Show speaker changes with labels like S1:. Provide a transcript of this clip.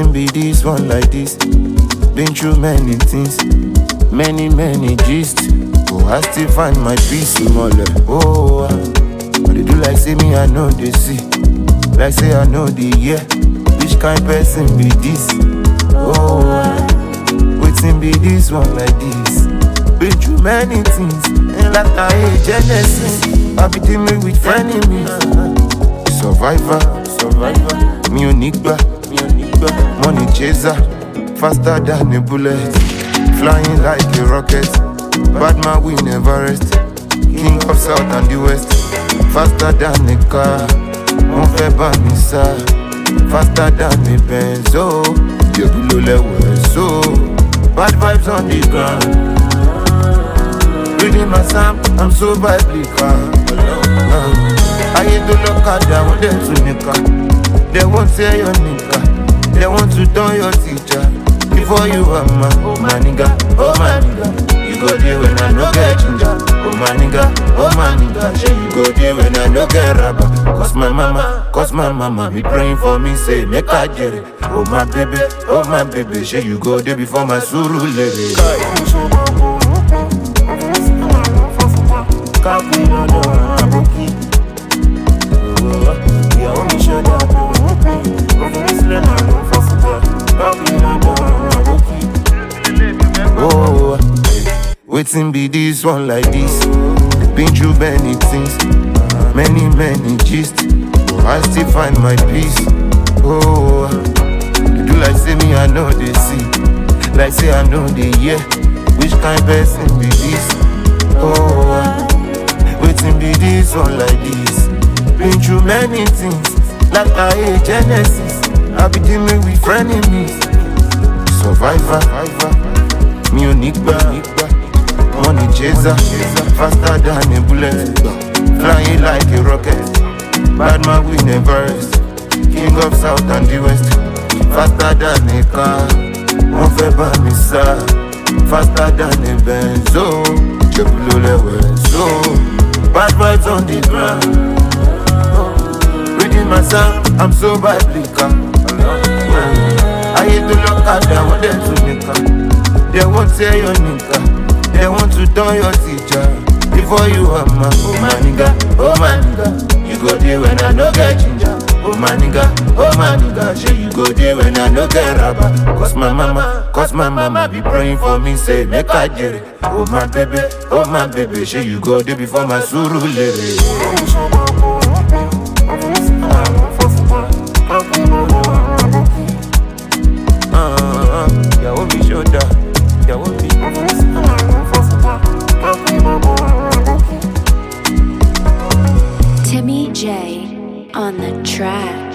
S1: Waiting be this one like this. Been through many things, many gist. Oh, I still find my peace, mole. Oh, but they do like say me, I know they see. Like say I know the year. Which kind person be this? Oh, waiting be this one like this. Been through many things, and like I hate Genesis. I be dealing with frenemies. Survivor. Me Onigba. Money chaser. Faster than a bullet. Flying like a rocket. Bad man we never rest. King of South and the West. Faster than a car. Mon fait banissa. Faster than a Benz. Oh, you below level. So bad vibes on the ground. Reading my psalm, I'm so biblical. I hate to look at them, want them to nigga. They won't say your nigga. They want to turn your teacher. Before you are man, oh my nigga, oh my nigga. You go there when I no get ginger. Oh my nigga, say you go there when I no get rubber. Cause my mama be praying for me, say make I get it. Oh my baby, say you go there before my suru lady. Oh, waiting be this one like this. Been through many things, many gist. Oh, I still find my peace. Oh, they do like say me, I know they see. Like say I know the year. Which kind person be this? Oh, waiting be this one like this. Been through many things, like I hate Genesis. I be dealing with frenemies. Survivor, me Onigba. Money chaser, faster than a bullet. Flying like a rocket. Bad man we never rest. King of South and the West. Faster than a car. Mon fait banissa. Faster than a Benz. Oh, you below level. So bad vibes on the ground. Reading my psalm, I'm so biblical. I hate to look at them, want them to nigga. They won't say your nigga. They want to turn your teacher. Before you are man, oh my nigga. You go there when I no get ginger. Oh my nigga, say you go there when I no get rubber. Cause my mama be praying for me, say make I get it. Oh my baby, say you go there before my suru lady.
S2: Timmy J on the track.